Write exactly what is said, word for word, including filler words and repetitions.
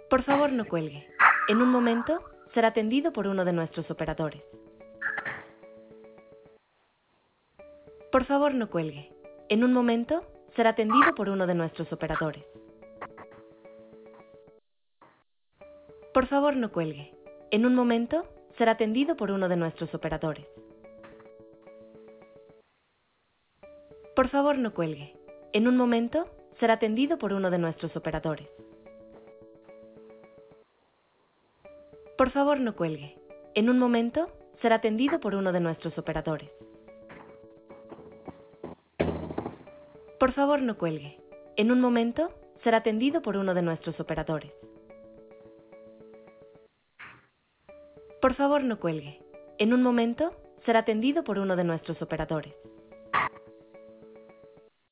Por favor, no cuelgue. En un momento será atendido por uno de nuestros operadores. Por favor, no cuelgue. En un momento será atendido por uno de nuestros operadores. Por favor, no cuelgue. En un momento será atendido por uno de nuestros operadores. Por favor, no cuelgue. En un momento será atendido por uno de nuestros operadores. Por favor, no cuelgue. En un momento será atendido por uno de nuestros operadores. Por favor, no cuelgue. En un momento será atendido por uno de nuestros operadores. Por favor, no cuelgue. En un momento será atendido por uno de nuestros operadores.